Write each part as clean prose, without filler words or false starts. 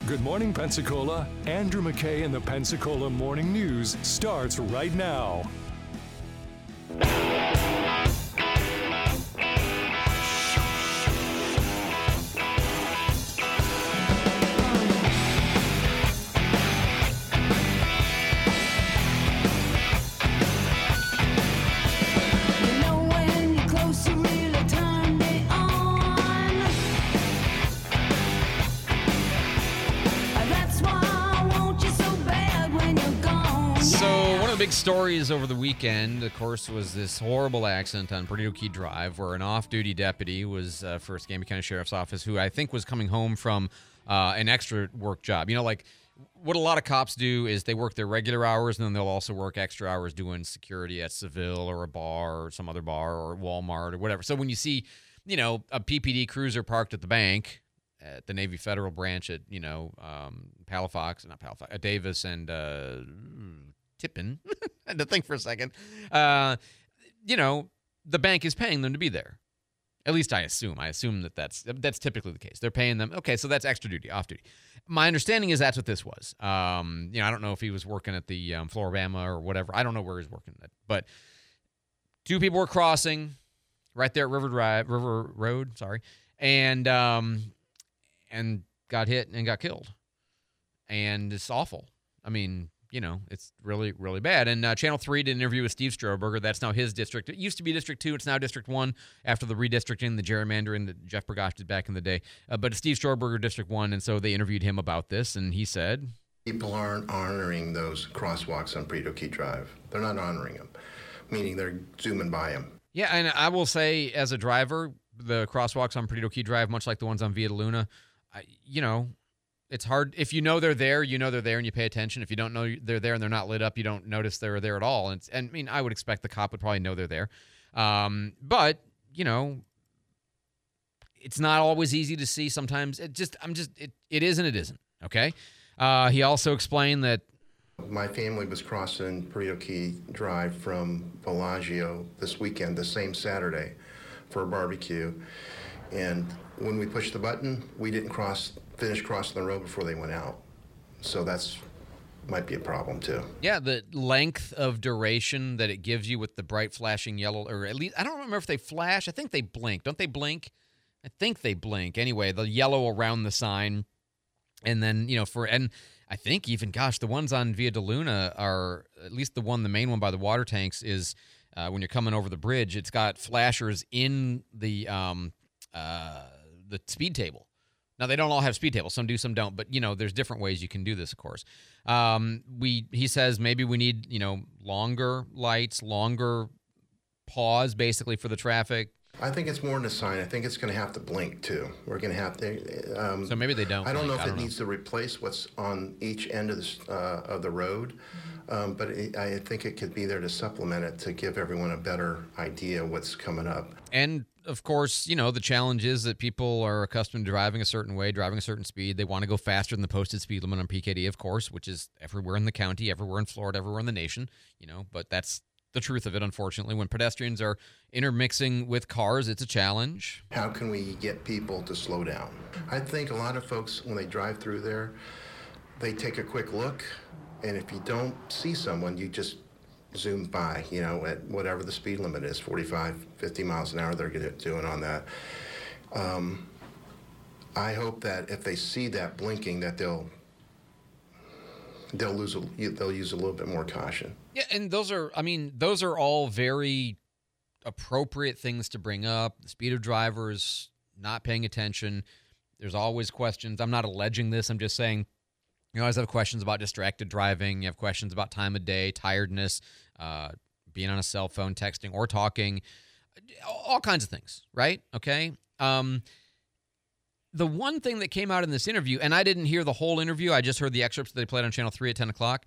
Good morning, Pensacola. Andrew McKay and the Pensacola Morning News starts right now. Big stories over the weekend, of course, was this horrible accident on Perdido Key Drive where an off-duty deputy was for Escambia County Sheriff's Office who I think was coming home from an extra work job. You know, like what a lot of cops do is they work their regular hours and then they'll also work extra hours doing security at Seville or a bar or some other bar or Walmart or whatever. So when you see, you know, a PPD cruiser parked at the bank at the Navy Federal branch at, you know, Davis and Tippin. I had to think for a second. You know, the bank is paying them to be there. At least I assume. I assume that's typically the case. They're paying them. Okay, so that's extra duty, off duty. My understanding is that's what this was. You know, I don't know if he was working at the Floribama or whatever. I don't know where he's working at. But two people were crossing right there at River Road, and got hit and got killed. And it's awful. I mean, you know, it's really, really bad. And Channel 3 did an interview with Steve Strohberger. That's now his district. It used to be District 2. It's now District 1 after the redistricting, the gerrymandering that Jeff Bergosh did back in the day. But it's Steve Strohberger, District 1, and so they interviewed him about this, and he said, people aren't honoring those crosswalks on Perdido Key Drive. They're not honoring them, meaning they're zooming by them. Yeah, and I will say, as a driver, the crosswalks on Perdido Key Drive, much like the ones on Via de Luna, you know, it's hard. If you know they're there, you know they're there and you pay attention. If you don't know they're there and they're not lit up, you don't notice they're there at all. And I mean, I would expect the cop would probably know they're there. But, you know, it's not always easy to see sometimes. It is and it isn't, okay? He also explained that my family was crossing Perdido Key Drive from Bellagio this weekend, the same Saturday, for a barbecue. And when we pushed the button, we didn't finish crossing the road before they went out. So might be a problem too. Yeah, the length of duration that it gives you with the bright flashing yellow, or at least, I don't remember if they flash. I think they blink. Don't they blink? I think they blink. Anyway, the yellow around the sign. And then, you know, and I think even, gosh, the ones on Via de Luna are, at least the main one by the water tanks is when you're coming over the bridge, it's got flashers in the speed table. Now, they don't all have speed tables. Some do, some don't. But, you know, there's different ways you can do this, of course. He says maybe we need, you know, longer lights, longer pause, basically, for the traffic. I think it's more than a sign. I think it's going to have to blink, too. We're going to have to... so maybe they don't. I don't know if it needs to replace what's on each end of the road, but I think it could be there to supplement it, to give everyone a better idea what's coming up. And, of course, you know, the challenge is that people are accustomed to driving a certain way, driving a certain speed. They want to go faster than the posted speed limit on PKD, of course, which is everywhere in the county, everywhere in Florida, everywhere in the nation, you know, but that's the truth of it, unfortunately. When pedestrians are intermixing with cars, it's a challenge. How can we get people to slow down? I think a lot of folks, when they drive through there, they take a quick look, and if you don't see someone, you just zoom by, you know, at whatever the speed limit is, 45, 50 miles an hour they're doing on that. I hope that if they see that blinking, that they'll use a little bit more caution. Yeah, and those are all very appropriate things to bring up. The speed of drivers, not paying attention. There's always questions. I'm not alleging this. I'm just saying you always have questions about distracted driving. You have questions about time of day, tiredness, being on a cell phone, texting or talking, all kinds of things, right? Okay. The one thing that came out in this interview, and I didn't hear the whole interview, I just heard the excerpts that they played on Channel 3 at 10 o'clock,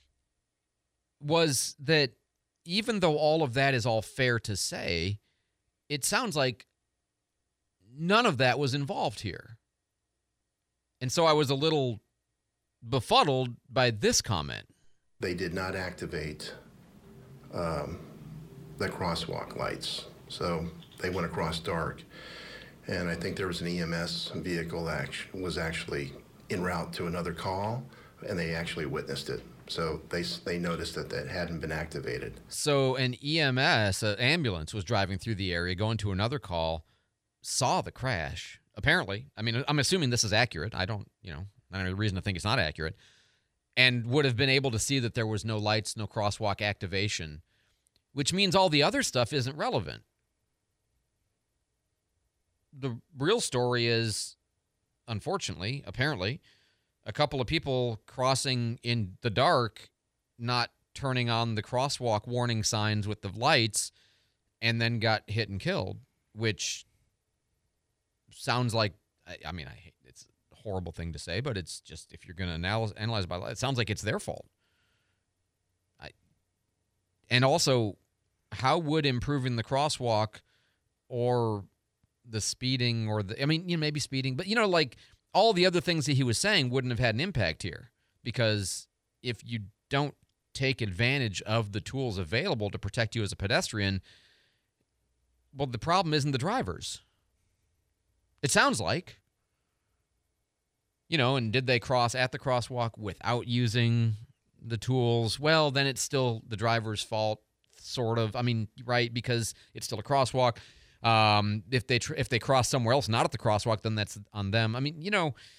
was that even though all of that is all fair to say, it sounds like none of that was involved here. And so I was a little befuddled by this comment. They did not activate the crosswalk lights, so they went across dark. And I think there was an EMS vehicle that was actually en route to another call, and they actually witnessed it. So they noticed that hadn't been activated. So an EMS, an ambulance, was driving through the area, going to another call, saw the crash. Apparently, I mean, I'm assuming this is accurate. I don't have any reason to think it's not accurate, and would have been able to see that there was no lights, no crosswalk activation, which means all the other stuff isn't relevant. The real story is, unfortunately, apparently, a couple of people crossing in the dark, not turning on the crosswalk warning signs with the lights, and then got hit and killed, which sounds like, I mean, it's a horrible thing to say, but it's just, if you're going to analyze by light, it sounds like it's their fault. And also, how would improving the crosswalk or the speeding maybe speeding, but like all the other things that he was saying wouldn't have had an impact here, because if you don't take advantage of the tools available to protect you as a pedestrian, well, the problem isn't the drivers. It sounds like, and did they cross at the crosswalk without using the tools? Well, then it's still the driver's fault, sort of. I mean, right, because it's still a crosswalk. If they cross somewhere else, not at the crosswalk, then that's on them. I mean,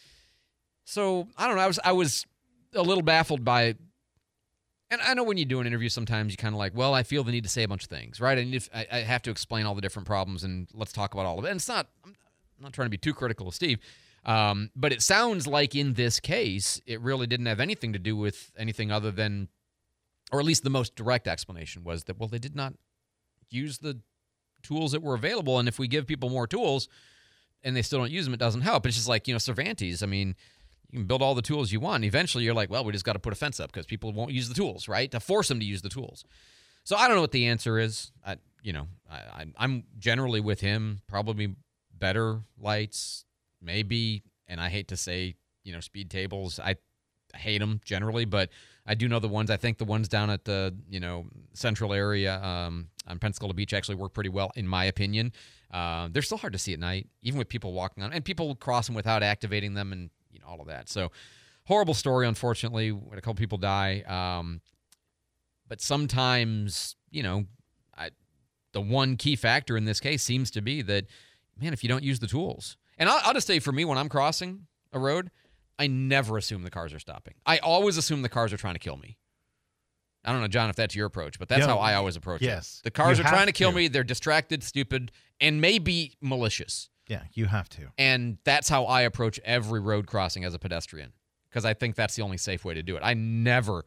so I don't know. I was a little baffled by, and I know when you do an interview, sometimes you kind of like, well, I feel the need to say a bunch of things, right? And I have to explain all the different problems, and let's talk about all of it. And it's not, I'm not trying to be too critical of Steve, but it sounds like in this case, it really didn't have anything to do with anything other than, or at least the most direct explanation was that, well, they did not use the tools that were available, and if we give people more tools and they still don't use them, it doesn't help. It's just like, Cervantes. I mean, you can build all the tools you want. Eventually, you're like, well, we just got to put a fence up because people won't use the tools, right? To force them to use the tools. So I don't know what the answer is. I'm generally with him. Probably better lights, maybe. And I hate to say, speed tables. I hate them generally, but I do know the ones. I think the ones down at the central area on Pensacola Beach actually work pretty well, in my opinion. They're still hard to see at night, even with people walking on, and people crossing without activating them, and all of that. So horrible story, unfortunately. When a couple people die, but sometimes the one key factor in this case seems to be that, man, if you don't use the tools, and I'll just say, for me, when I'm crossing a road, I never assume the cars are stopping. I always assume the cars are trying to kill me. I don't know, John, if that's your approach, but that's how I always approach it. The cars are trying to kill me. They're distracted, stupid, and maybe malicious. Yeah, you have to. And that's how I approach every road crossing as a pedestrian, because I think that's the only safe way to do it. I never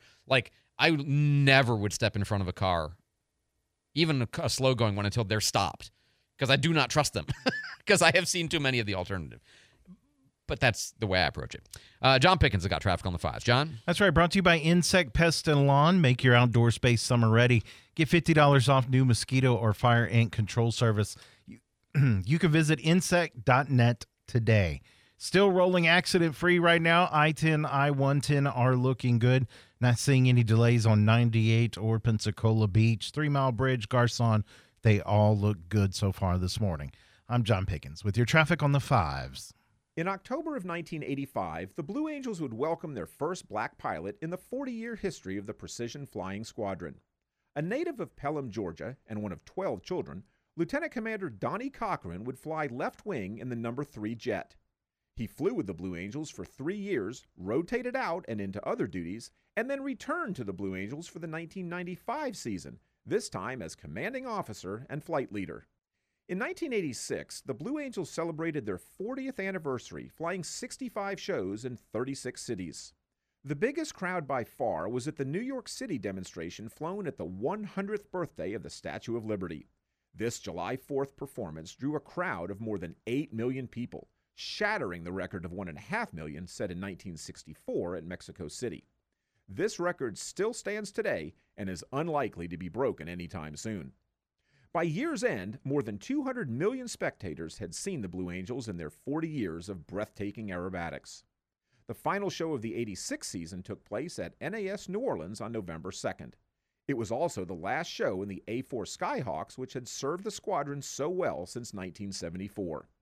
would step in front of a car, even a slow-going one, until they're stopped, because I do not trust them, because I have seen too many of the alternative. But that's the way I approach it. John Pickens has got traffic on the 5s. John? That's right. Brought to you by Insect Pest and Lawn. Make your outdoor space summer ready. Get $50 off new mosquito or fire ant control service. You can visit insect.net today. Still rolling accident-free right now. I-10, I-110 are looking good. Not seeing any delays on 98 or Pensacola Beach. 3 Mile Bridge, Garcon, they all look good so far this morning. I'm John Pickens with your traffic on the 5s. In October of 1985, the Blue Angels would welcome their first black pilot in the 40-year history of the Precision Flying Squadron. A native of Pelham, Georgia, and one of 12 children, Lieutenant Commander Donnie Cochran would fly left wing in the No. 3 jet. He flew with the Blue Angels for 3 years, rotated out and into other duties, and then returned to the Blue Angels for the 1995 season, this time as commanding officer and flight leader. In 1986, the Blue Angels celebrated their 40th anniversary, flying 65 shows in 36 cities. The biggest crowd by far was at the New York City demonstration flown at the 100th birthday of the Statue of Liberty. This July 4th performance drew a crowd of more than 8 million people, shattering the record of 1.5 million set in 1964 at Mexico City. This record still stands today and is unlikely to be broken anytime soon. By year's end, more than 200 million spectators had seen the Blue Angels in their 40 years of breathtaking aerobatics. The final show of the 86 season took place at NAS New Orleans on November 2nd. It was also the last show in the A-4 Skyhawks, which had served the squadron so well since 1974.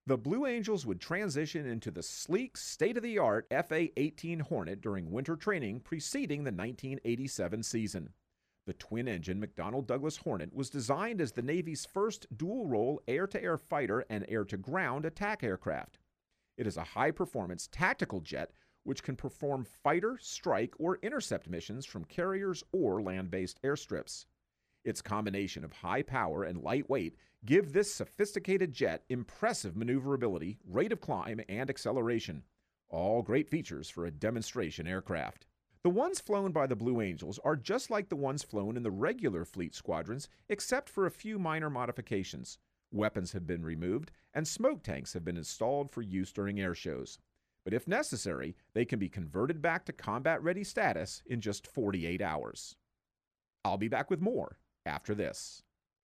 The Blue Angels would transition into the sleek, state-of-the-art FA-18 Hornet during winter training preceding the 1987 season. The twin-engine McDonnell Douglas Hornet was designed as the Navy's first dual-role air-to-air fighter and air-to-ground attack aircraft. It is a high-performance tactical jet which can perform fighter, strike, or intercept missions from carriers or land-based airstrips. Its combination of high power and light weight give this sophisticated jet impressive maneuverability, rate of climb, and acceleration. All great features for a demonstration aircraft. The ones flown by the Blue Angels are just like the ones flown in the regular fleet squadrons, except for a few minor modifications. Weapons have been removed, and smoke tanks have been installed for use during air shows. But if necessary, they can be converted back to combat-ready status in just 48 hours. I'll be back with more after this.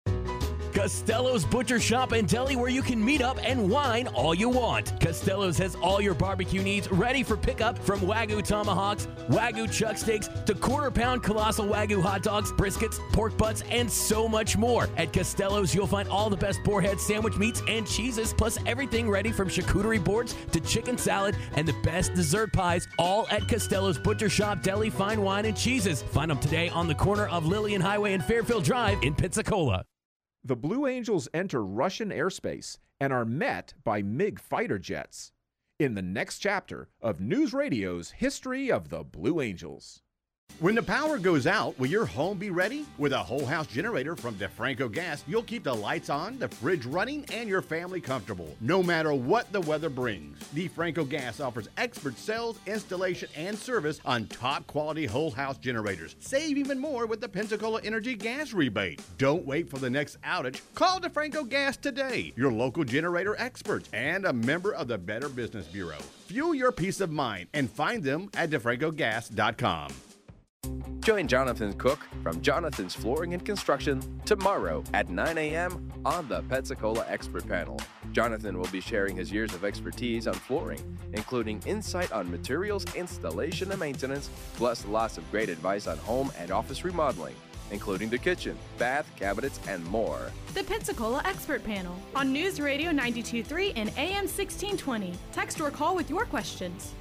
Costello's Butcher Shop and Deli, where you can meet up and whine all you want. Costello's has all your barbecue needs ready for pickup, from Wagyu tomahawks, Wagyu chuck steaks, to quarter-pound colossal Wagyu hot dogs, briskets, pork butts, and so much more. At Costello's, you'll find all the best boarhead sandwich meats and cheeses, plus everything ready from charcuterie boards to chicken salad and the best dessert pies, all at Costello's Butcher Shop, Deli, Fine Wine, and Cheeses. Find them today on the corner of Lillian Highway and Fairfield Drive in Pensacola. The Blue Angels enter Russian airspace and are met by MiG fighter jets in the next chapter of News Radio's History of the Blue Angels. When the power goes out, will your home be ready? With a whole house generator from DeFranco Gas, you'll keep the lights on, the fridge running, and your family comfortable, no matter what the weather brings. DeFranco Gas offers expert sales, installation, and service on top quality whole house generators. Save even more with the Pensacola Energy Gas Rebate. Don't wait for the next outage. Call DeFranco Gas today, your local generator experts and a member of the Better Business Bureau. Fuel your peace of mind and find them at DeFrancoGas.com. Join Jonathan Cook from Jonathan's Flooring and Construction tomorrow at 9 a.m. on the Pensacola Expert Panel. Jonathan will be sharing his years of expertise on flooring, including insight on materials, installation, and maintenance, plus lots of great advice on home and office remodeling, including the kitchen, bath, cabinets, and more. The Pensacola Expert Panel on News Radio 92.3 and AM 1620. Text or call with your questions.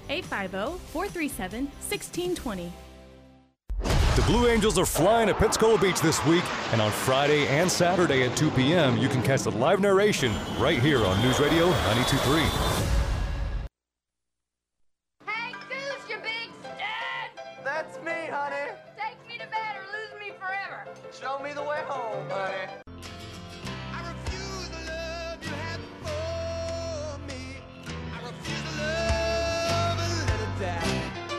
850-437-1620. The Blue Angels are flying at Pensacola Beach this week, and on Friday and Saturday at 2 p.m., you can catch the live narration right here on News Radio 92.3. Hey, Goose, you big stud! That's me, honey. Take me to bed or lose me forever. Show me the way home, honey. I refuse the love you had for me. I refuse the love and let it die.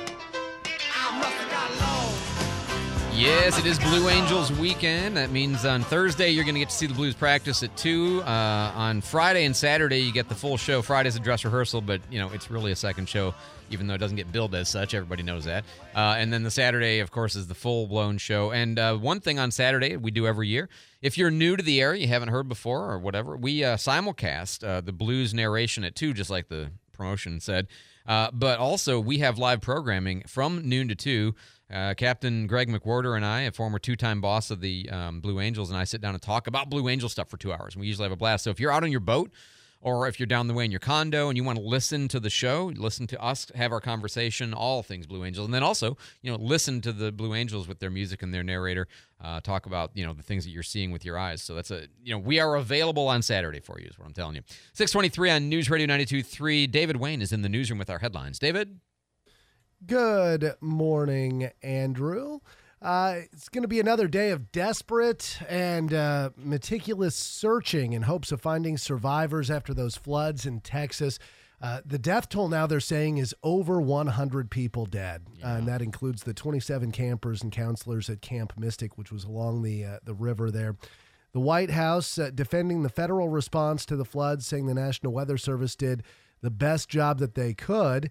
I must have got lost. Yes, it is Blue Angels weekend. That means on Thursday you're going to get to see the Blues practice at 2. On Friday and Saturday you get the full show. Friday's a dress rehearsal, but it's really a second show, even though it doesn't get billed as such. Everybody knows that. And then the Saturday, of course, is the full-blown show. And one thing on Saturday we do every year, if you're new to the area, you haven't heard before or whatever, we simulcast the Blues narration at 2, just like the promotion said. But also we have live programming from noon to 2. Captain Greg McWhorter and I, a former two-time boss of the Blue Angels, and I sit down and talk about Blue Angel stuff for 2 hours. And we usually have a blast. So if you're out on your boat, or if you're down the way in your condo and you want to listen to the show, listen to us, have our conversation, all things Blue Angels. And then also, listen to the Blue Angels with their music and their narrator, talk about, the things that you're seeing with your eyes. So that's we are available on Saturday for you is what I'm telling you. 623 on News Radio 92.3. David Wayne is in the newsroom with our headlines. David? Good morning, Andrew. It's going to be another day of desperate and meticulous searching in hopes of finding survivors after those floods in Texas. The death toll now, they're saying, is over 100 people dead, and that includes the 27 campers and counselors at Camp Mystic, which was along the river there. The White House defending the federal response to the floods, saying the National Weather Service did the best job that they could.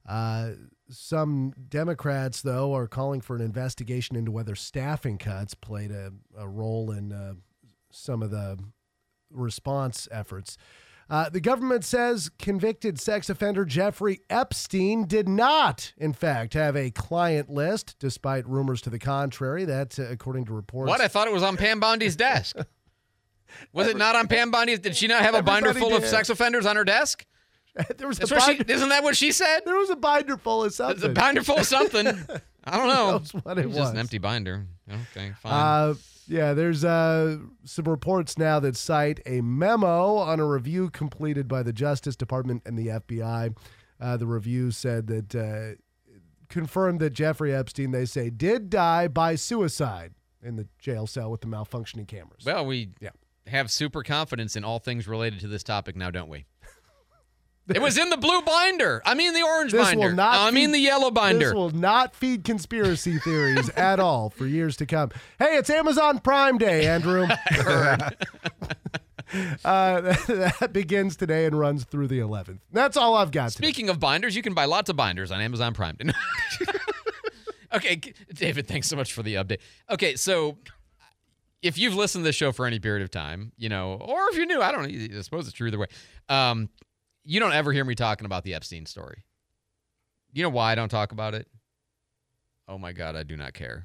Some Democrats, though, are calling for an investigation into whether staffing cuts played a role in some of the response efforts. The government says convicted sex offender Jeffrey Epstein did not, in fact, have a client list, despite rumors to the contrary. That's according to reports. What? I thought it was on Pam Bondi's desk. Was it not on Pam Bondi? Did she not have a binder full of sex offenders on her desk? There was That's a what binder. isn't that what she said? There was a binder full of something. It's a binder full of something. I don't know. Who knows what it was just was. an empty binder. Okay, fine. Yeah, there's some reports now that cite a memo on a review completed by the Justice Department and the FBI. The review said that confirmed that Jeffrey Epstein, they say, did die by suicide in the jail cell with the malfunctioning cameras. Well, we have super confidence in all things related to this topic now, don't we? It was in the blue binder. I mean the orange binder. I mean the yellow binder. This will not feed conspiracy theories at all for years to come. Hey, it's Amazon Prime Day, Andrew. That begins today and runs through the 11th. That's all I've got today. Speaking of binders, you can buy lots of binders on Amazon Prime. Okay, David, thanks so much for the update. Okay, so if you've listened to this show for any period of time, or if you're new, I don't know, I suppose it's true either way. You don't ever hear me talking about the Epstein story. You know why I don't talk about it? Oh my God, I do not care.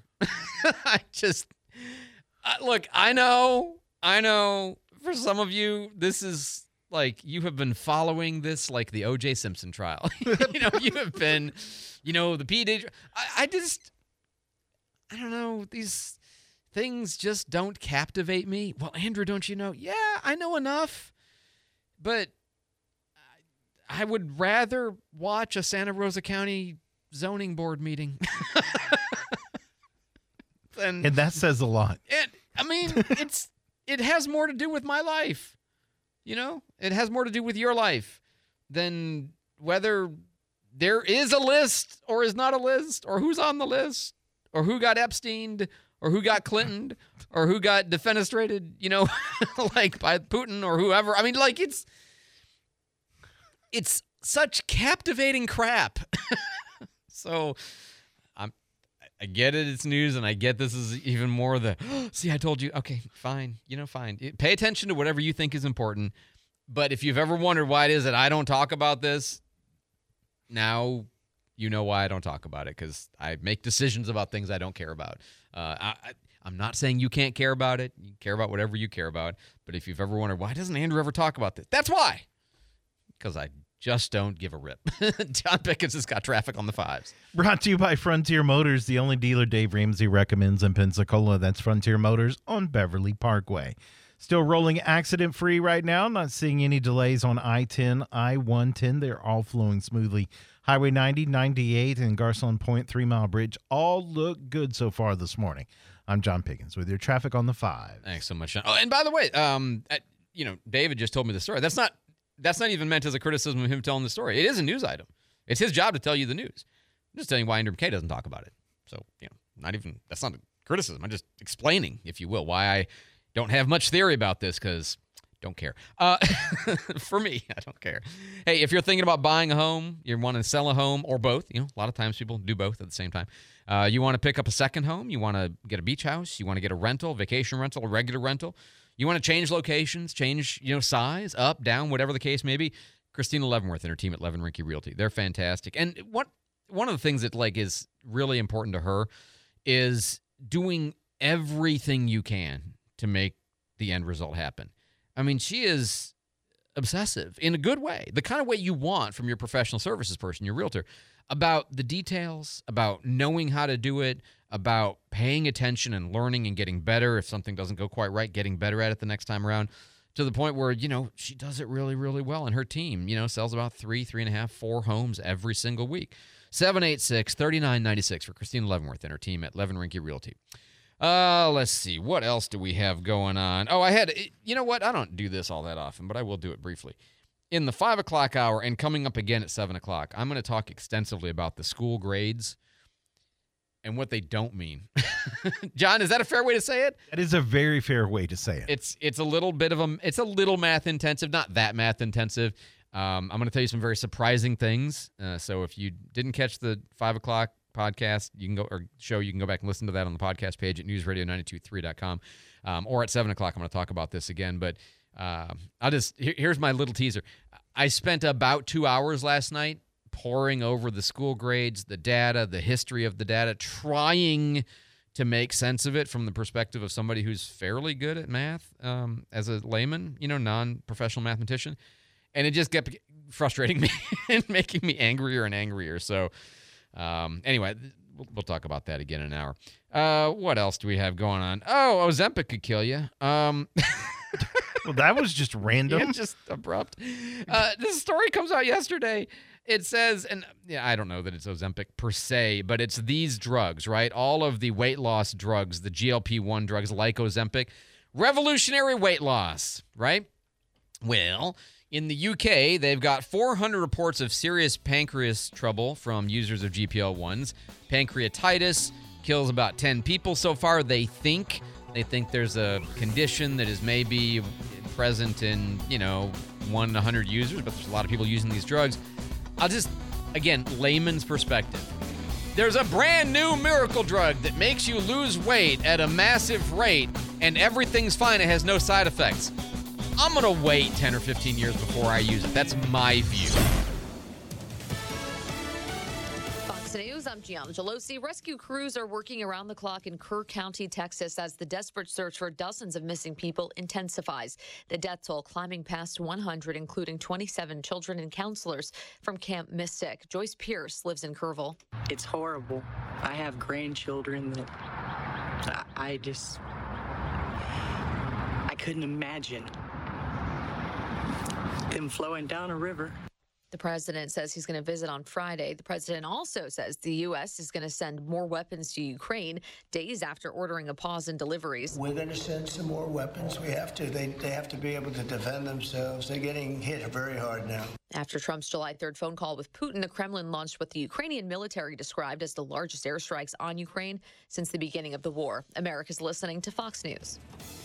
Look, I know for some of you, this is like you have been following this like the O.J. Simpson trial. You have been, the P.D. I don't know, these things just don't captivate me. Well, Andrew, don't you know? Yeah, I know enough, but I would rather watch a Santa Rosa County zoning board meeting. And that says a lot. It has more to do with my life. It has more to do with your life than whether there is a list or is not a list, or who's on the list, or who got Epsteined, or who got Clintoned, or who got defenestrated, like by Putin or whoever. I mean, like it's such captivating crap. So I get it. It's news, and I get this is even more the, see, I told you. Okay, fine. Fine. Pay attention to whatever you think is important. But if you've ever wondered why it is that I don't talk about this, now you know why I don't talk about it, because I make decisions about things I don't care about. I'm not saying you can't care about it. You care about whatever you care about. But if you've ever wondered, why doesn't Andrew ever talk about this? That's why. Because I just don't give a rip. John Pickens has got traffic on the fives. Brought to you by Frontier Motors, the only dealer Dave Ramsey recommends in Pensacola. That's Frontier Motors on Beverly Parkway. Still rolling accident-free right now. Not seeing any delays on I-10, I-110. They're all flowing smoothly. Highway 90, 98, and Garcon Point 3 Mile Bridge all look good so far this morning. I'm John Pickens with your traffic on the five. Thanks so much, John. Oh, and by the way, David just told me the story. That's not even meant as a criticism of him telling the story. It is a news item. It's his job to tell you the news. I'm just telling you why Andrew McKay doesn't talk about it. So, that's not a criticism. I'm just explaining, if you will, why I don't have much theory about this, because don't care. For me, I don't care. Hey, if you're thinking about buying a home, you want to sell a home, or both, a lot of times people do both at the same time. You want to pick up a second home, you want to get a beach house, you want to get a rental, vacation rental, a regular rental. You want to change locations, change, size, up, down, whatever the case may be. Christina Leavenworth and her team at Levin Rinke Realty. They're fantastic. And one of the things that is really important to her is doing everything you can to make the end result happen. I mean, she is obsessive in a good way, the kind of way you want from your professional services person, your realtor, about the details, about knowing how to do it, about paying attention and learning and getting better. If something doesn't go quite right, getting better at it the next time around, to the point where, she does it really, really well. And her team, sells about 3.5, 4 homes every single week. 786-3996 for Christina Leavenworth and her team at Levin Rinke Realty. Let's see. What else do we have going on? Oh, I don't do this all that often, but I will do it briefly. In the 5 o'clock hour and coming up again at 7 o'clock, I'm going to talk extensively about the school grades and what they don't mean. John, is that a fair way to say it? That is a very fair way to say it. It's a little bit of it's a little math intensive, not that math intensive. I'm going to tell you some very surprising things. So if you didn't catch the 5 o'clock podcast, you can go back and listen to that on the podcast page at newsradio923.com. Or at 7 o'clock, I'm going to talk about this again. But here's my little teaser. I spent about 2 hours last night poring over the school grades, the data, the history of the data, trying to make sense of it from the perspective of somebody who's fairly good at math as a layman, non-professional mathematician. And it just kept frustrating me and making me angrier and angrier. So anyway, we'll talk about that again in an hour. What else do we have going on? Oh, Ozempic could kill you. Well, that was just random. Yeah, just abrupt. This story comes out yesterday. It says, and I don't know that it's Ozempic per se, but it's these drugs, right? All of the weight loss drugs, the GLP-1 drugs like Ozempic, revolutionary weight loss, right? Well, in the UK, they've got 400 reports of serious pancreas trouble from users of GLP-1s. Pancreatitis kills about 10 people so far, they think. They think there's a condition that is maybe present in, 1 in 100 users, but there's a lot of people using these drugs. I'll just, again, layman's perspective. There's a brand new miracle drug that makes you lose weight at a massive rate, and everything's fine. It has no side effects. I'm going to wait 10 or 15 years before I use it. That's my view. Fox News, I'm Gianna Gelosi. Rescue crews are working around the clock in Kerr County, Texas, as the desperate search for dozens of missing people intensifies. The death toll climbing past 100, including 27 children and counselors from Camp Mystic. Joyce Pierce lives in Kerrville. It's horrible. I have grandchildren that I couldn't imagine them flowing down a river. The president says he's going to visit on Friday. The president also says the U.S. is going to send more weapons to Ukraine days after ordering a pause in deliveries. We're going to send some more weapons. We have to. They have to be able to defend themselves. They're getting hit very hard now. After Trump's July 3rd phone call with Putin, the Kremlin launched what the Ukrainian military described as the largest airstrikes on Ukraine since the beginning of the war. America's listening to Fox News.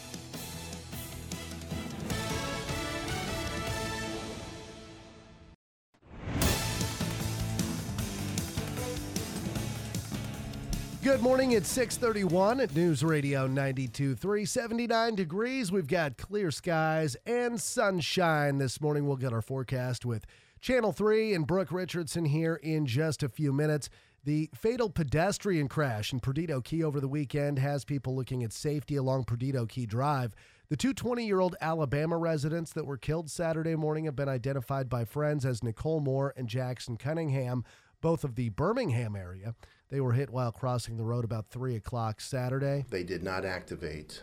Good morning. It's 6:31 at News Radio 92.3, 79 degrees. We've got clear skies and sunshine this morning. We'll get our forecast with Channel 3 and Brooke Richardson here in just a few minutes. The fatal pedestrian crash in Perdido Key over the weekend has people looking at safety along Perdido Key Drive. The two 20-year-old Alabama residents that were killed Saturday morning have been identified by friends as Nicole Moore and Jackson Cunningham, both of the Birmingham area. They were hit while crossing the road about 3 o'clock Saturday. They did not activate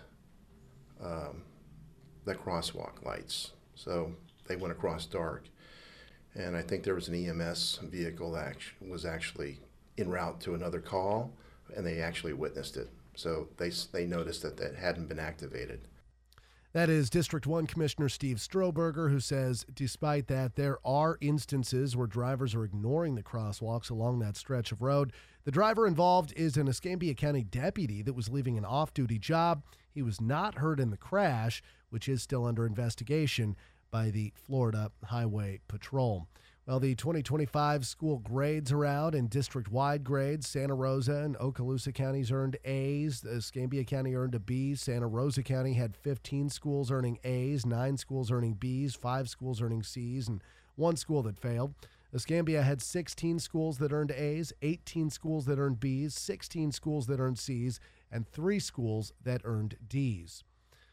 the crosswalk lights, so they went across dark. And I think there was an EMS vehicle that was actually en route to another call, and they actually witnessed it. So they noticed that hadn't been activated. That is District 1 Commissioner Steve Stroberger, who says despite that, there are instances where drivers are ignoring the crosswalks along that stretch of road. The driver involved is an Escambia County deputy that was leaving an off-duty job. He was not hurt in the crash, which is still under investigation by the Florida Highway Patrol. Well, the 2025 school grades are out, and district-wide grades. Santa Rosa and Okaloosa counties earned A's. Escambia County earned a B. Santa Rosa County had 15 schools earning A's, 9 schools earning B's, 5 schools earning C's, and 1 school that failed. Escambia had 16 schools that earned A's, 18 schools that earned B's, 16 schools that earned C's, and 3 schools that earned D's.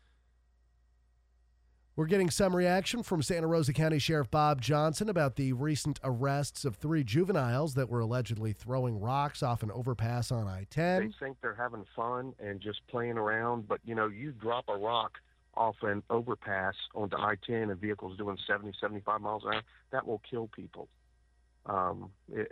We're getting some reaction from Santa Rosa County Sheriff Bob Johnson about the recent arrests of 3 juveniles that were allegedly throwing rocks off an overpass on I-10. They think they're having fun and just playing around, but, you drop a rock off an overpass onto I-10 and vehicles doing 70, 75 miles an hour, that will kill people. And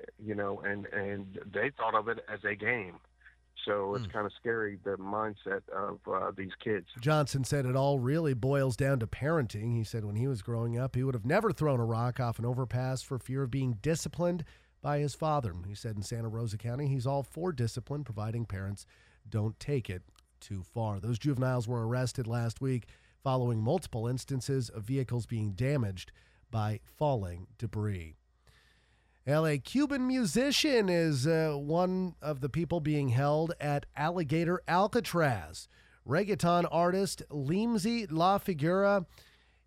they thought of it as a game. So it's kind of scary, the mindset of these kids. Johnson said it all really boils down to parenting. He said when he was growing up, he would have never thrown a rock off an overpass for fear of being disciplined by his father. He said in Santa Rosa County, he's all for discipline, providing parents don't take it too far. Those juveniles were arrested last week following multiple instances of vehicles being damaged by falling debris. A Cuban musician is one of the people being held at Alligator Alcatraz. Reggaeton artist Limzy La Figura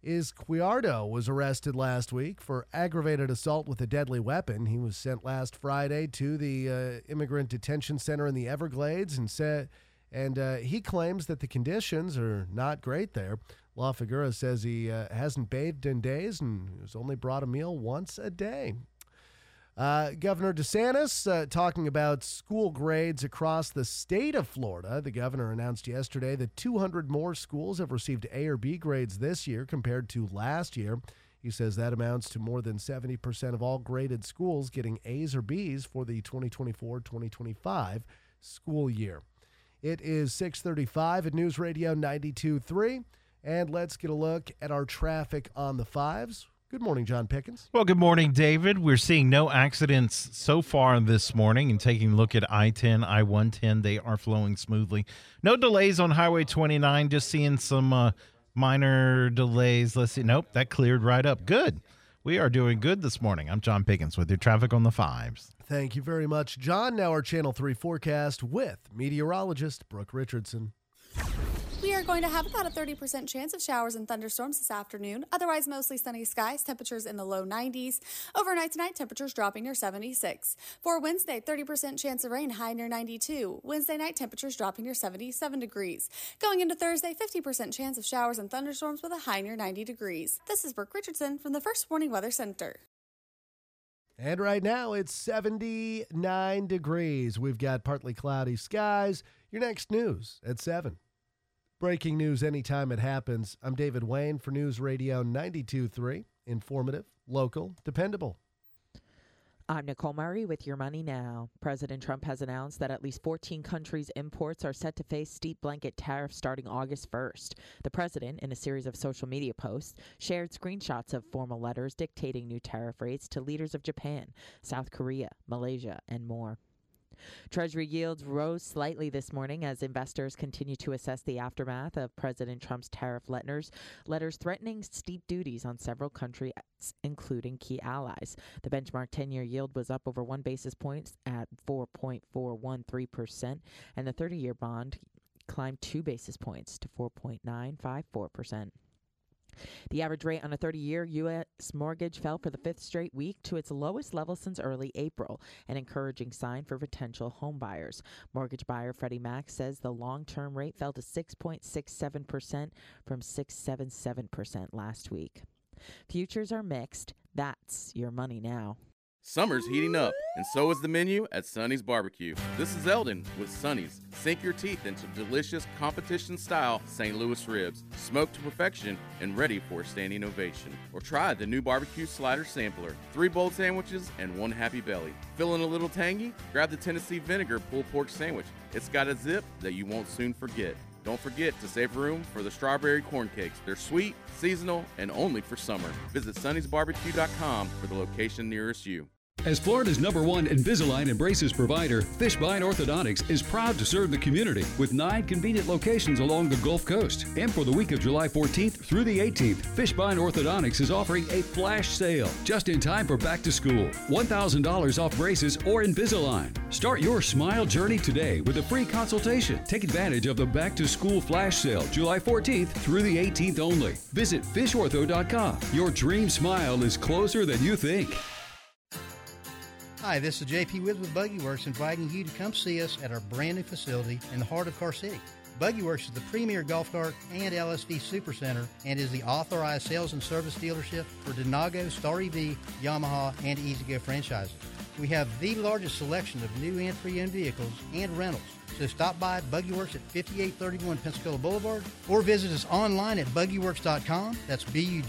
Izquierdo was arrested last week for aggravated assault with a deadly weapon. He was sent last Friday to the immigrant detention center in the Everglades and he claims that the conditions are not great there. La Figura says he hasn't bathed in days and has only brought a meal once a day. Governor DeSantis talking about school grades across the state of Florida. The governor announced yesterday that 200 more schools have received A or B grades this year compared to last year. He says that amounts to more than 70% of all graded schools getting A's or B's for the 2024-2025 school year. It is 6:35 at News Radio 92.3, and let's get a look at our traffic on the fives. Good morning, John Pickens. Well, good morning, David. We're seeing no accidents so far this morning, and taking a look at I-10, I-110, they are flowing smoothly. No delays on Highway 29, just seeing some minor delays. Let's see. Nope, that cleared right up. Good. We are doing good this morning. I'm John Pickens with your traffic on the fives. Thank you very much, John. Now our Channel 3 forecast with meteorologist Brooke Richardson. We are going to have about a 30% chance of showers and thunderstorms this afternoon. Otherwise, mostly sunny skies, temperatures in the low 90s. Overnight tonight, temperatures dropping near 76. For Wednesday, 30% chance of rain, high near 92. Wednesday night, temperatures dropping near 77 degrees. Going into Thursday, 50% chance of showers and thunderstorms with a high near 90 degrees. This is Brooke Richardson from the First Warning Weather Center. And right now, it's 79 degrees. We've got partly cloudy skies. Your next news at 7. Breaking news anytime it happens. I'm David Wayne for News Radio 92.3. Informative, local, dependable. I'm Nicole Murray with Your Money Now. President Trump has announced that at least 14 countries' imports are set to face steep blanket tariffs starting August 1st. The president, in a series of social media posts, shared screenshots of formal letters dictating new tariff rates to leaders of Japan, South Korea, Malaysia, and more. Treasury yields rose slightly this morning as investors continue to assess the aftermath of President Trump's tariff letters threatening steep duties on several countries, including key allies. The benchmark 10-year yield was up over 1 basis point at 4.413%, and the 30-year bond climbed 2 basis points to 4.954%. The average rate on a 30-year U.S. mortgage fell for the 5th straight week to its lowest level since early April, an encouraging sign for potential home buyers. Mortgage buyer Freddie Mac says the long-term rate fell to 6.67% from 6.77% last week. Futures are mixed. That's Your Money Now. Summer's heating up, and so is the menu at Sonny's Barbecue. This is Eldon with Sonny's. Sink your teeth into delicious competition-style St. Louis ribs, smoked to perfection and ready for a standing ovation. Or try the new barbecue slider sampler. 3 bold sandwiches and 1 happy belly. Feeling a little tangy? Grab the Tennessee Vinegar pulled pork sandwich. It's got a zip that you won't soon forget. Don't forget to save room for the strawberry corn cakes. They're sweet, seasonal, and only for summer. Visit Sonny'sBarbecue.com for the location nearest you. As Florida's #1 Invisalign and braces provider, Fishbein Orthodontics is proud to serve the community with 9 convenient locations along the Gulf Coast. And for the week of July 14th through the 18th, Fishbein Orthodontics is offering a flash sale just in time for back to school. $1,000 off braces or Invisalign. Start your smile journey today with a free consultation. Take advantage of the back to school flash sale July 14th through the 18th only. Visit fishortho.com. Your dream smile is closer than you think. Hi, this is JP Woods with Buggy Works, inviting you to come see us at our brand new facility in the heart of Car City. Buggy Works is the premier golf cart and LSV supercenter and is the authorized sales and service dealership for Denago, Star EV, Yamaha, and E-Z-GO franchises. We have the largest selection of new and pre-owned vehicles and rentals. So stop by Buggy Works at 5831 Pensacola Boulevard or visit us online at buggyworks.com. That's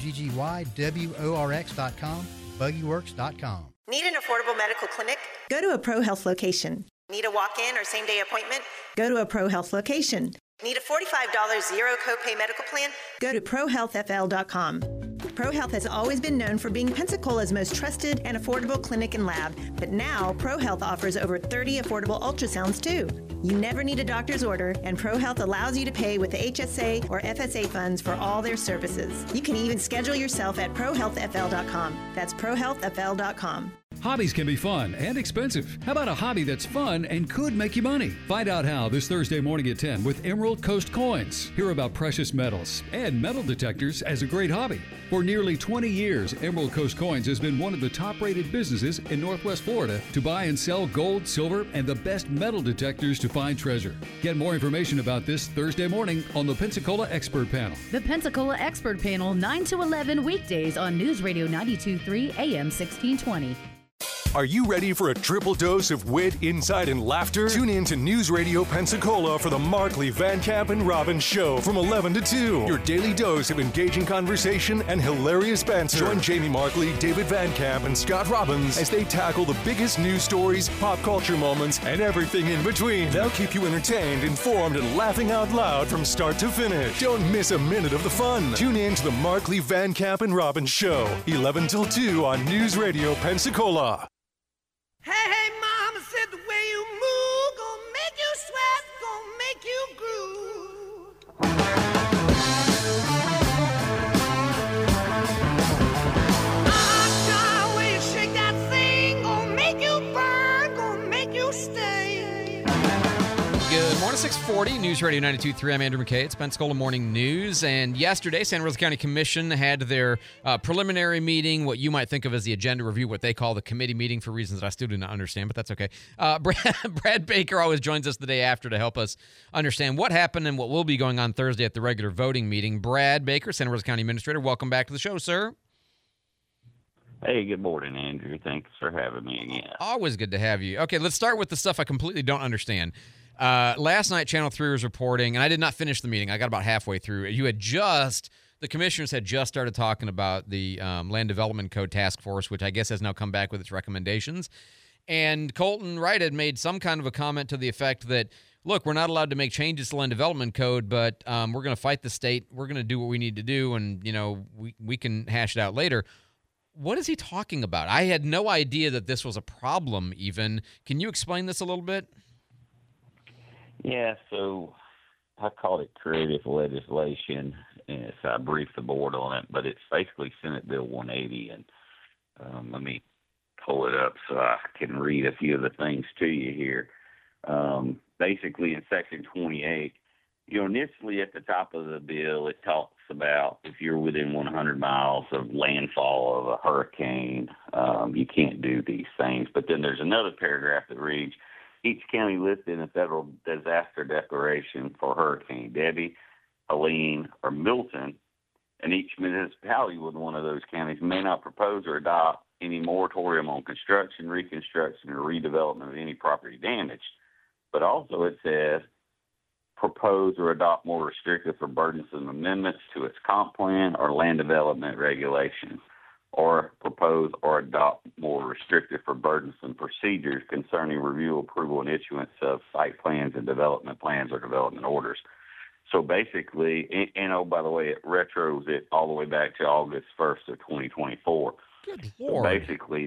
BUGGYWORX.com, buggyworks.com. Need an affordable medical clinic? Go to a ProHealth location. Need a walk-in or same-day appointment? Go to a ProHealth location. Need a $45 zero copay medical plan? Go to ProHealthFL.com. ProHealth has always been known for being Pensacola's most trusted and affordable clinic and lab, but now ProHealth offers over 30 affordable ultrasounds too. You never need a doctor's order, and ProHealth allows you to pay with the HSA or FSA funds for all their services. You can even schedule yourself at ProHealthFL.com. That's ProHealthFL.com. Hobbies can be fun and expensive. How about a hobby that's fun and could make you money? Find out how this Thursday morning at 10 with Emerald Coast Coins. Hear about precious metals and metal detectors as a great hobby. For nearly 20 years, Emerald Coast Coins has been one of the top-rated businesses in Northwest Florida to buy and sell gold, silver, and the best metal detectors to find treasure. Get more information about this Thursday morning on the Pensacola Expert Panel. The Pensacola Expert Panel, 9 to 11 weekdays on News Radio 92.3 AM 1620. Are you ready for a triple dose of wit, insight, and laughter? Tune in to News Radio Pensacola for the Markley, Van Camp, and Robbins Show from 11 to 2. Your daily dose of engaging conversation and hilarious banter. Join Jamie Markley, David Van Camp, and Scott Robbins as they tackle the biggest news stories, pop culture moments, and everything in between. They'll keep you entertained, informed, and laughing out loud from start to finish. Don't miss a minute of the fun. Tune in to the Markley, Van Camp, and Robbins Show, 11 till 2 on News Radio Pensacola. Hey, hey, mama said the way you move gonna make you sweat, gonna make you groove. The way you shake that thing gonna make you burn, gonna make you stay. Good morning, 640, News Radio 92.3. I'm Andrew McKay. It's Pensacola Morning News. And yesterday, Santa Rosa County Commission had their preliminary meeting, what you might think of as the agenda review, what they call the committee meeting for reasons that I still do not understand, but that's okay. Brad Baker always joins us the day after to help us understand what happened and what will be going on Thursday at the regular voting meeting. Brad Baker, Santa Rosa County Administrator, welcome back to the show, sir. Hey, good morning, Andrew. Thanks for having me again. Always good to have you. Okay, let's start with the stuff I completely don't understand. Last night, Channel 3 was reporting, and I did not finish the meeting. I got about halfway through. The commissioners had just started talking about the Land Development Code Task Force, which I guess has now come back with its recommendations. And Colton Wright had made some kind of a comment to the effect that, look, we're not allowed to make changes to Land Development Code, but we're going to fight the state. We're going to do what we need to do, and, we can hash it out later. What is he talking about? I had no idea that this was a problem even. Can you explain this a little bit? Yeah, so I called it creative legislation, and so I briefed the board on it, but it's basically Senate Bill 180, and let me pull it up so I can read a few of the things to you here. Basically, in Section 28, initially at the top of the bill, it talks about if you're within 100 miles of landfall of a hurricane, you can't do these things. But then there's another paragraph that reads, each county listed in a federal disaster declaration for Hurricane Debbie, Helene, or Milton, and each municipality within one of those counties may not propose or adopt any moratorium on construction, reconstruction, or redevelopment of any property damage. But also it says propose or adopt more restrictive or burdensome amendments to its comp plan or land development regulations, or propose or adopt more restrictive or burdensome procedures concerning review, approval, and issuance of site plans and development plans or development orders. So basically, and oh, by the way, it retros it all the way back to August 1st of 2024. Good Lord. So basically,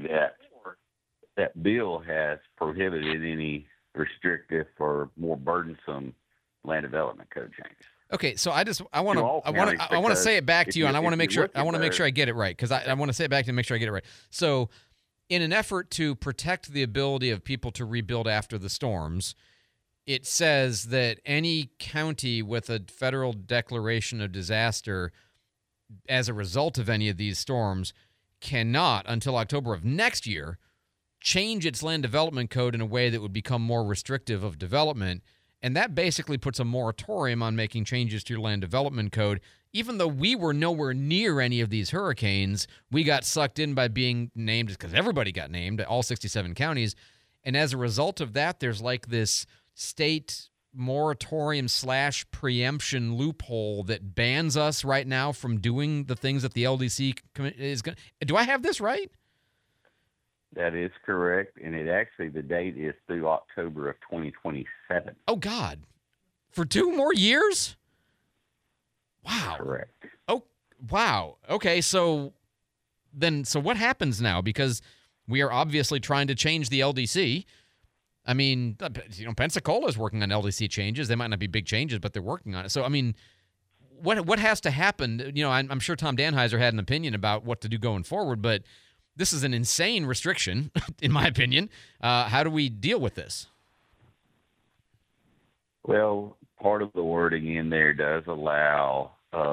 that bill has prohibited any restrictive or more burdensome land development code changes. Okay, so I want to say it back to you, and I want to make sure I get it right, because I want to say it back to you and make sure I get it right. So, in an effort to protect the ability of people to rebuild after the storms, it says that any county with a federal declaration of disaster as a result of any of these storms cannot, until October of next year, change its land development code in a way that would become more restrictive of development. And that basically puts a moratorium on making changes to your land development code. Even though we were nowhere near any of these hurricanes, we got sucked in by being named, because everybody got named, all 67 counties. And as a result of that, there's like this state moratorium / preemption loophole that bans us right now from doing the things that the LDC is going to. Do I have this right? That is correct, and the date is through October of 2027. Oh, God. For 2 more years? Wow. Correct. Oh, wow. Okay, so what happens now? Because we are obviously trying to change the LDC. I mean, Pensacola is working on LDC changes. They might not be big changes, but they're working on it. So, I mean, what has to happen? I'm sure Tom Danheiser had an opinion about what to do going forward, but this is an insane restriction, in my opinion. How do we deal with this? Well, part of the wording in there does allow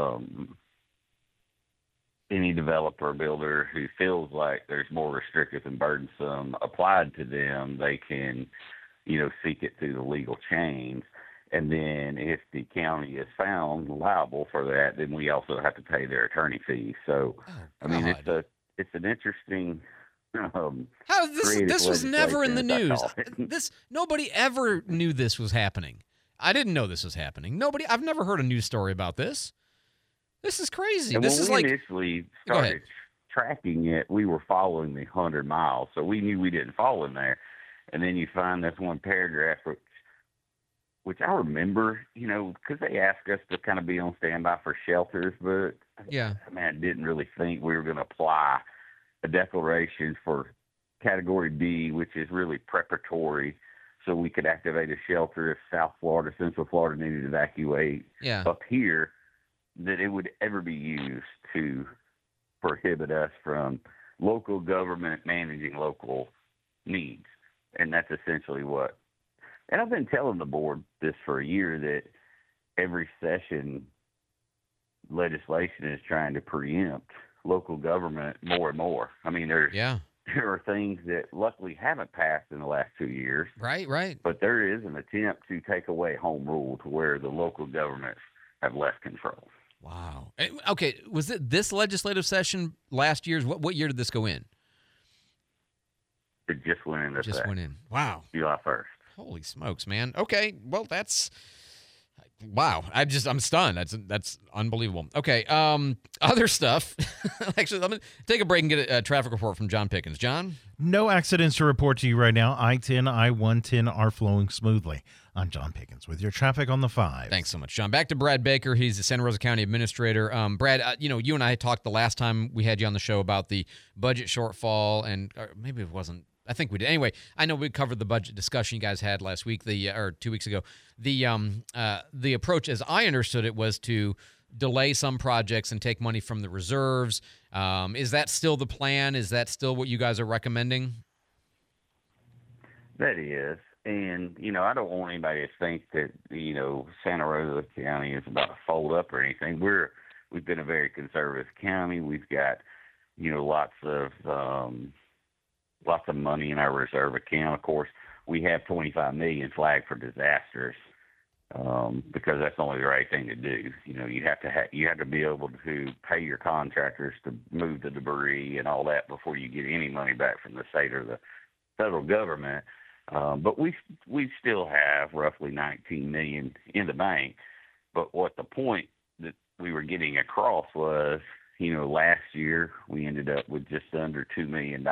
any developer or builder who feels like there's more restrictive and burdensome applied to them, they can, seek it through the legal chains. And then if the county is found liable for that, then we also have to pay their attorney fees. So, it's an interesting. How this was never in the news. Nobody ever knew this was happening. I didn't know this was happening. I've never heard a news story about this. This is crazy. And this when is we like initially started tracking it, we were following the 100 miles, so we knew we didn't fall in there. And then you find this one paragraph, which I remember, because they asked us to kind of be on standby for shelters, but I didn't really think we were going to apply a declaration for Category B, which is really preparatory, so we could activate a shelter if South Florida, Central Florida needed to evacuate up here, that it would ever be used to prohibit us from local government managing local needs. And that's essentially what. And I've been telling the board this for a year, that every session legislation is trying to preempt local government more and more. I mean, there are things that luckily haven't passed in the last 2 years. Right. But there is an attempt to take away home rule to where the local governments have less control. Wow. Okay, was it this legislative session last year's? What year did this go in? It just went in. Went in. Wow. July 1st. Holy smokes, man. Okay, well, that's wow. I'm stunned. That's unbelievable. Okay, other stuff. Actually, let me take a break and get a traffic report from John Pickens. John? No accidents to report to you right now. I-10, I-110 are flowing smoothly. I'm John Pickens with your traffic on the 5. Thanks so much, John. Back to Brad Baker. He's the Santa Rosa County Administrator. Brad, you and I talked the last time we had you on the show about the budget shortfall, and or maybe it wasn't. I think we did. Anyway, I know we covered the budget discussion you guys had last week, or 2 weeks ago. The approach, as I understood it, was to delay some projects and take money from the reserves. Is that still the plan? Is that still what you guys are recommending? That is. And, I don't want anybody to think that, Santa Rosa County is about to fold up or anything. We've been a very conservative county. We've got, lots of money in our reserve account. Of course, we have $25 million flagged for disasters, because that's only the right thing to do. You have to be able to pay your contractors to move the debris and all that before you get any money back from the state or the federal government. But we still have roughly $19 million in the bank. But what the point that we were getting across was, last year we ended up with just under $2 million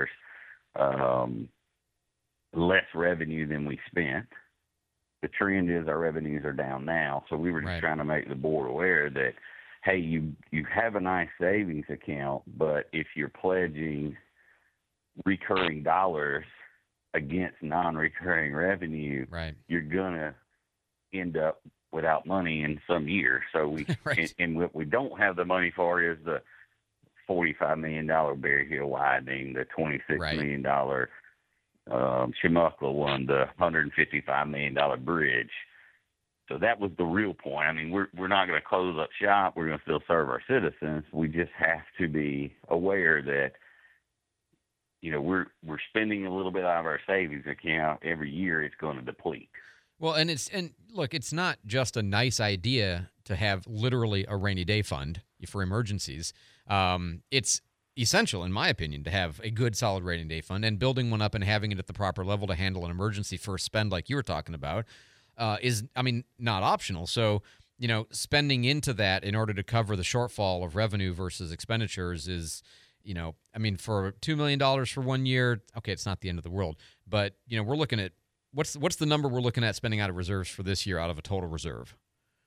less revenue than we spent. The trend is our revenues are down now. So we were just trying to make the board aware that, hey, you have a nice savings account, but if you're pledging recurring dollars against non-recurring revenue, you're going to end up without money in some years. So we and what we don't have the money for is the $45 million Berry Hill widening, the $26 million Chumuckla one, the $155 million bridge. So that was the real point. I mean, we're not going to close up shop. We're going to still serve our citizens. We just have to be aware that, we're spending a little bit out of our savings account every year. It's going to deplete. Well, and look, it's not just a nice idea to have literally a rainy day fund for emergencies. It's essential, in my opinion, to have a good, solid rainy day fund, and building one up and having it at the proper level to handle an emergency first spend like you were talking about is not optional. So, spending into that in order to cover the shortfall of revenue versus expenditures is, for $2 million for 1 year, okay, it's not the end of the world. But, we're looking at, what's the number we're looking at spending out of reserves for this year out of a total reserve?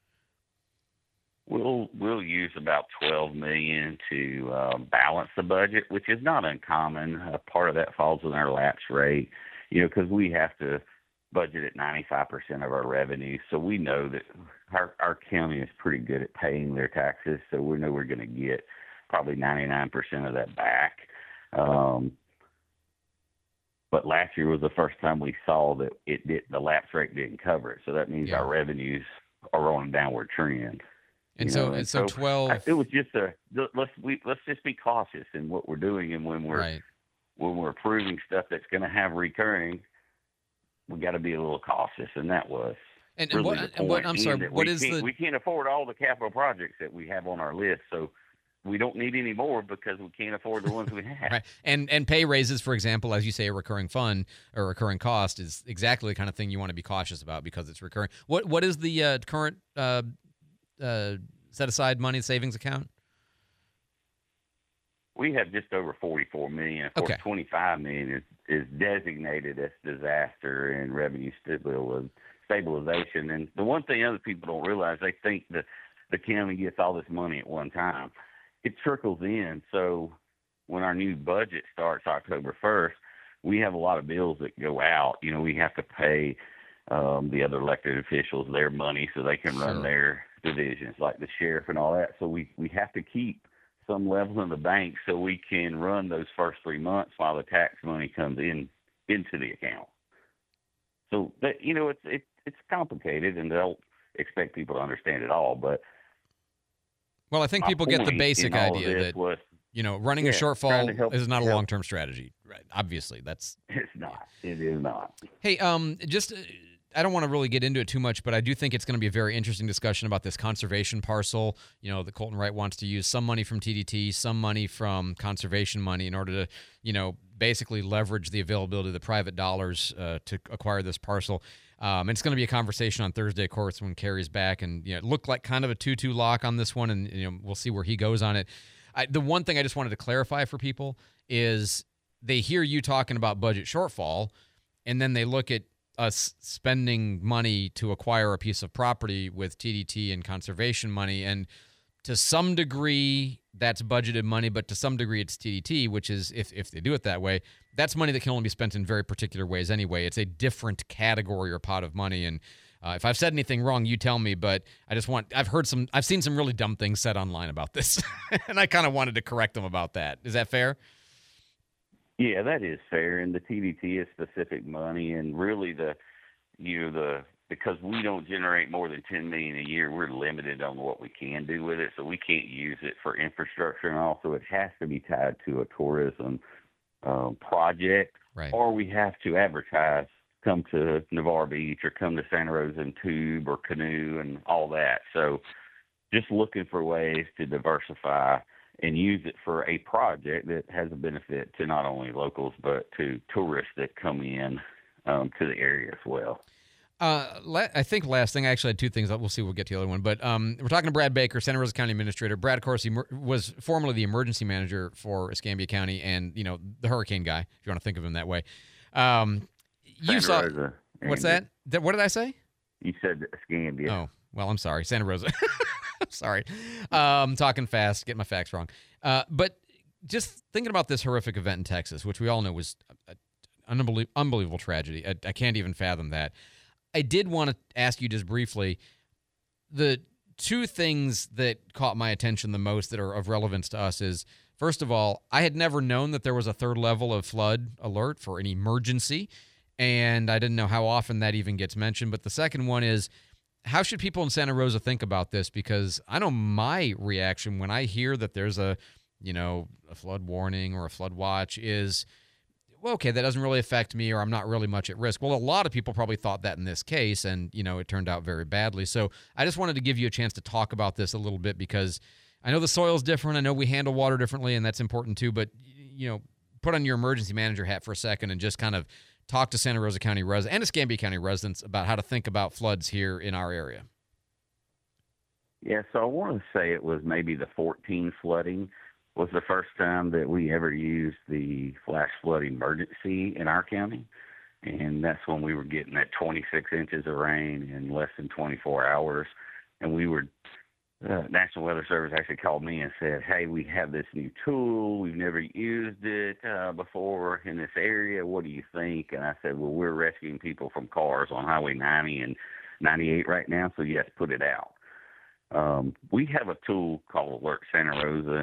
We'll use about $12 million to balance the budget, which is not uncommon. Part of that falls in our lapse rate, because we have to budget at 95% of our revenue. So we know that our county is pretty good at paying their taxes. So we know we're going to get probably 99% of that back. But last year was the first time we saw that the lapse rate didn't cover it. So that means our revenues are on a downward trend. And so 12. It was just let's just be cautious in what we're doing, and when we're approving stuff that's going to have recurring, we got to be a little cautious, and that was. And really what? the And what? point, I'm being sorry. that What is we can't afford all the capital projects that we have on our list, so we don't need any more because we can't afford the ones we have. Right. And pay raises, for example, as you say, a recurring fund or recurring cost is exactly the kind of thing you want to be cautious about because it's recurring. What is the current set aside money savings account? We have just over $44 million. Of course, $25 million is designated as disaster and revenue stabilization. And the one thing other people don't realize, they think that the county gets all this money at one time. It trickles in. So when our new budget starts October 1st, we have a lot of bills that go out. You know, we have to pay the other elected officials their money so they can run their divisions, like the sheriff and all that. So we have to keep some level in the bank so we can run those first 3 months while the tax money comes into the account. So that, you know, it's complicated, and they'll expect people to understand it all, but well, I think people get the basic idea that running a shortfall is not a long-term strategy. Right? Obviously, it's not. It is not. Hey, I don't want to really get into it too much, but I do think it's going to be a very interesting discussion about this conservation parcel. You know, that Colton Wright wants to use some money from TDT, some money from conservation money in order to, basically leverage the availability of the private dollars to acquire this parcel. And it's going to be a conversation on Thursday, of course, when Kerry's back. And it looked like kind of a 2-2 lock on this one, and we'll see where he goes on it. The one thing I just wanted to clarify for people is they hear you talking about budget shortfall, and then they look at us spending money to acquire a piece of property with TDT and conservation money, and to some degree that's budgeted money, but to some degree it's TDT, which is, if they do it that way, that's money that can only be spent in very particular ways anyway. It's a different category or pot of money, and if I've said anything wrong, you tell me, but I've seen some really dumb things said online about this, and I kind of wanted to correct them about that. Is that fair? Yeah, that is fair, and the TDT is specific money, and really because we don't generate more than $10 million a year, we're limited on what we can do with it, so we can't use it for infrastructure, and also it has to be tied to a tourism project, right? Or we have to advertise, come to Navarre Beach or come to Santa Rosa and tube or canoe and all that. So just looking for ways to diversify and use it for a project that has a benefit to not only locals but to tourists that come in to the area as well. I think last thing, I actually had two things. We'll see. We'll get to the other one. But we're talking to Brad Baker, Santa Rosa County Administrator. Brad, of course, he was formerly the emergency manager for Escambia County and, the hurricane guy, if you want to think of him that way. You saw Rosa, what's that? What did I say? You said Escambia. Oh, well, I'm sorry. Santa Rosa. I'm sorry. Talking fast, getting my facts wrong. But just thinking about this horrific event in Texas, which we all know was an unbelievable tragedy. I can't even fathom that. I did want to ask you just briefly, the two things that caught my attention the most that are of relevance to us is, first of all, I had never known that there was a third level of flood alert for an emergency, and I didn't know how often that even gets mentioned. But the second one is, how should people in Santa Rosa think about this? Because I know my reaction when I hear that there's a flood warning or a flood watch is, well, okay, that doesn't really affect me, or I'm not really much at risk. Well, a lot of people probably thought that in this case, and, it turned out very badly. So I just wanted to give you a chance to talk about this a little bit, because I know the soil's different. I know we handle water differently, and that's important too. But, put on your emergency manager hat for a second and just kind of talk to Santa Rosa County residents and Escambia County residents about how to think about floods here in our area. Yeah, so I want to say it was maybe the 14 flooding was the first time that we ever used the flash flood emergency in our county. And that's when we were getting that 26 inches of rain in less than 24 hours. And National Weather Service actually called me and said, hey, we have this new tool. We've never used it before in this area. What do you think? And I said, well, we're rescuing people from cars on Highway 90 and 98 right now, so yes, put it out. We have a tool called Alert Santa Rosa, and I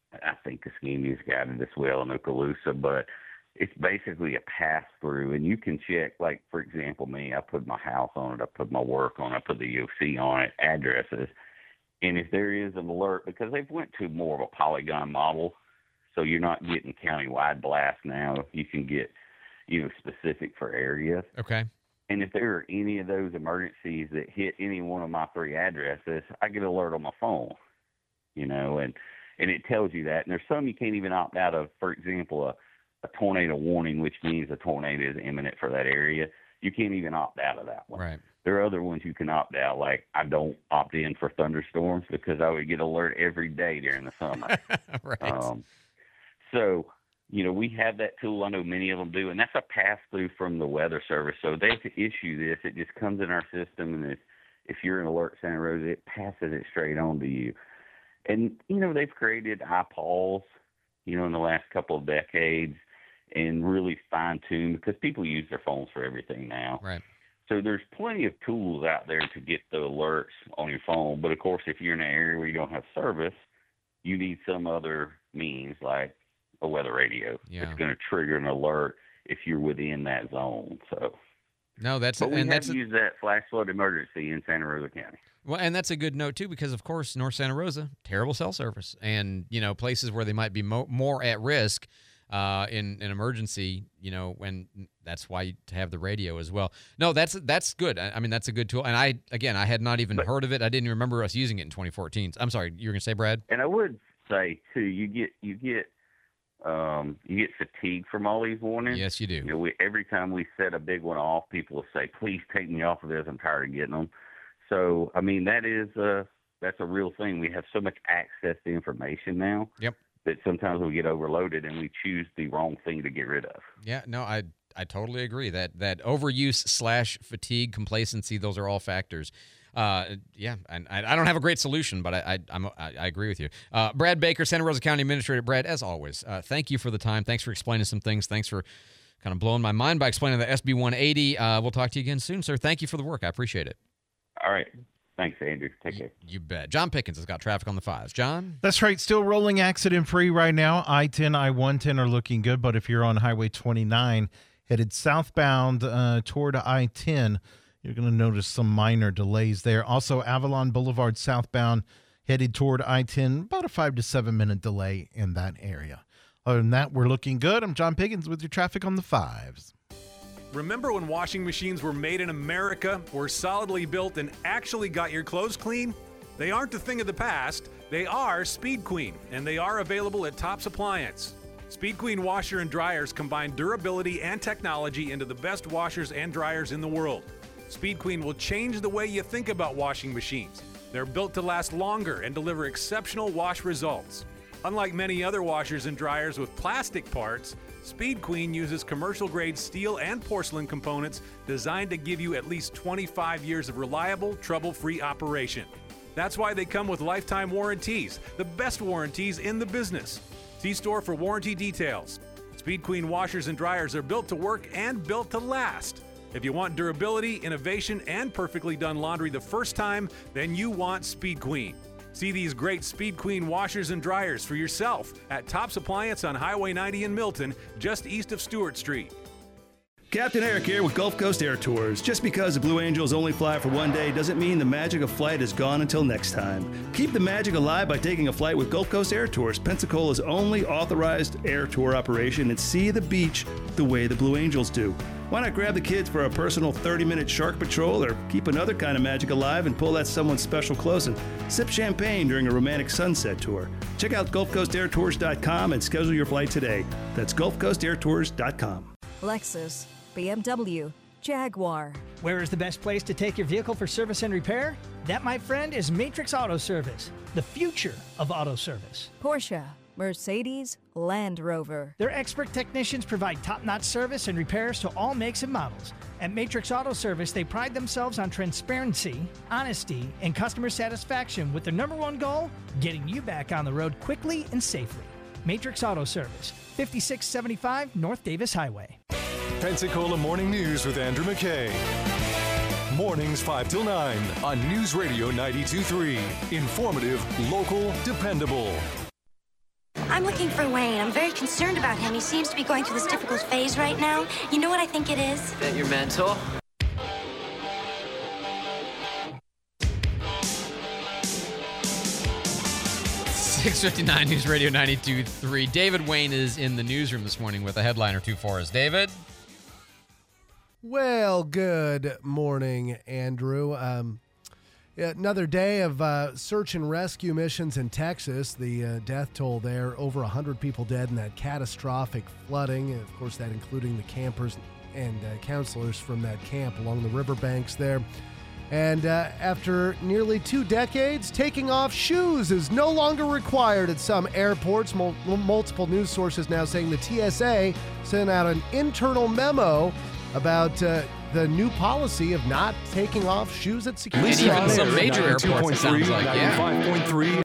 I think the scheme guided as well in Okaloosa, but it's basically a pass-through, and you can check, like, for example, me, I put my house on it, I put my work on it, I put the EOC on it, addresses, and if there is an alert, because they've went to more of a polygon model, so you're not getting county-wide blast now. You can get, specific for areas. Okay. And if there are any of those emergencies that hit any one of my 3 addresses, I get an alert on my phone, and it tells you that. And there's some you can't even opt out of. For example, a tornado warning, which means a tornado is imminent for that area. You can't even opt out of that one. Right. There are other ones you can opt out, like I don't opt in for thunderstorms because I would get alert every day during the summer. Right. So, we have that tool. I know many of them do, and that's a pass-through from the Weather Service. So they can issue this. It just comes in our system, and if you're in Alert Santa Rosa, it passes it straight on to you. And, they've created iPaws, in the last couple of decades and really fine-tuned because people use their phones for everything now. Right. So there's plenty of tools out there to get the alerts on your phone. But, of course, if you're in an area where you don't have service, you need some other means like a weather radio. Yeah. It's going to trigger an alert if you're within that zone. So, no, that's but we and have that's used that flash flood emergency in Santa Rosa County. Well, and that's a good note too, because of course North Santa Rosa, terrible cell service, and places where they might be more at risk in an emergency. And that's why to have the radio as well. No, that's good. I mean, that's a good tool. And I had not even heard of it. I didn't remember us using it in 2014. I'm sorry, you were going to say, Brad? And I would say too, you get fatigue from all these warnings. Yes, you do. Every time we set a big one off, people will say, "Please take me off of this. I'm tired of getting them." So, I mean, that's a real thing. We have so much access to information now. Yep. That sometimes we get overloaded and we choose the wrong thing to get rid of. Yeah, no, I totally agree. That overuse / fatigue, complacency, those are all factors. Yeah, and I don't have a great solution, but I agree with you. Brad Baker, Santa Rosa County Administrator. Brad, as always, thank you for the time. Thanks for explaining some things. Thanks for kind of blowing my mind by explaining the SB 180. We'll talk to you again soon, sir. Thank you for the work. I appreciate it. All right. Thanks, Andrew. Take care. You bet. John Pickens has got traffic on the 5s. John? That's right. Still rolling accident-free right now. I-10, I-110 are looking good, but if you're on Highway 29 headed southbound toward I-10, you're going to notice some minor delays there. Also, Avalon Boulevard southbound headed toward I-10, about a 5 to 7 minute delay in that area. Other than that, we're looking good. I'm John Pickens with your traffic on the 5s. Remember when washing machines were made in America, were solidly built, and actually got your clothes clean? They aren't a thing of the past. They are Speed Queen, and they are available at Tops Appliance. Speed Queen washer and dryers combine durability and technology into the best washers and dryers in the world. Speed Queen will change the way you think about washing machines. They're built to last longer and deliver exceptional wash results. Unlike many other washers and dryers with plastic parts, Speed Queen uses commercial-grade steel and porcelain components designed to give you at least 25 years of reliable, trouble-free operation. That's why they come with lifetime warranties, the best warranties in the business. See store for warranty details. Speed Queen washers and dryers are built to work and built to last. If you want durability, innovation, and perfectly done laundry the first time, then you want Speed Queen. See these great Speed Queen washers and dryers for yourself at Tops Appliance on Highway 90 in Milton, just east of Stewart Street. Captain Eric here with Gulf Coast Air Tours. Just because the Blue Angels only fly for one day doesn't mean the magic of flight is gone until next time. Keep the magic alive by taking a flight with Gulf Coast Air Tours, Pensacola's only authorized air tour operation, and see the beach the way the Blue Angels do. Why not grab the kids for a personal 30-minute shark patrol, or keep another kind of magic alive and pull that someone special close and sip champagne during a romantic sunset tour? Check out GulfCoastAirTours.com and schedule your flight today. That's GulfCoastAirTours.com. Lexus, BMW, Jaguar. Where is the best place to take your vehicle for service and repair? That, my friend, is Matrix Auto Service, the future of auto service. Porsche, Mercedes, Land Rover. Their expert technicians provide top-notch service and repairs to all makes and models. At Matrix Auto Service, they pride themselves on transparency, honesty, and customer satisfaction with their #1 goal, getting you back on the road quickly and safely. Matrix Auto Service, 5675 North Davis Highway. Pensacola Morning News with Andrew McKay. Mornings 5 till 9 on News Radio 92.3. Informative, local, dependable. I'm looking for Wayne. I'm very concerned about him. He seems to be going through this difficult phase right now. You know what I think it is? That you're mental? .659 News Radio 92.3. David Wayne is in the newsroom this morning with a headline or two for us. David? Well, good morning, Andrew. Another day of search and rescue missions in Texas. The death toll there, over 100 people dead in that catastrophic flooding. And of course, that including the campers and counselors from that camp along the riverbanks there. And after nearly 2 decades, taking off shoes is no longer required at some airports. Multiple news sources now saying the TSA sent out an internal memo about the new policy of not taking off shoes at security. And even some major airports, it sounds like, yeah. 95.3